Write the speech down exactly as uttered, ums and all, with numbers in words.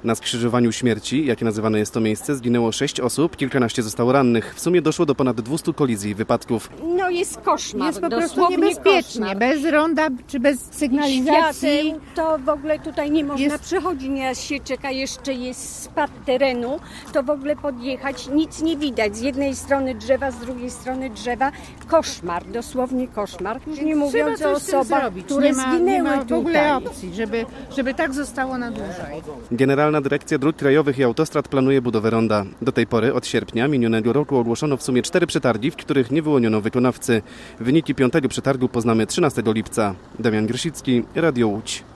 Na skrzyżowaniu śmierci, jakie nazywane jest to miejsce, zginęło sześć osób, kilkanaście zostało rannych. W sumie doszło do ponad dwustu kolizji i wypadków. No jest koszmar, Jest po prostu dosłownie niebezpiecznie, koszmar. bez ronda czy bez sygnalizacji. Świateł, to w ogóle tutaj nie można Jest- przechodzić, nieraz się czeka, jeszcze jest spad terenu, to w ogóle podjechać, nic nie widać. Z jednej strony drzewa, z drugiej strony drzewa. Koszmar, dosłownie koszmar. Już nie mówiąc Trzeba o coś z tym osobach, zrobić. które nie ma, zginęły nie ma w ogóle tutaj. opcji, żeby, żeby tak zostało na dłużej. Generalna Dyrekcja Dróg Krajowych i Autostrad planuje budowę ronda. Do tej pory, od sierpnia minionego roku, ogłoszono w sumie cztery przetargi, w których nie wyłoniono wykonawcy. Wyniki piątego przetargu poznamy trzynastego lipca. Damian Grysicki, Radio Łódź.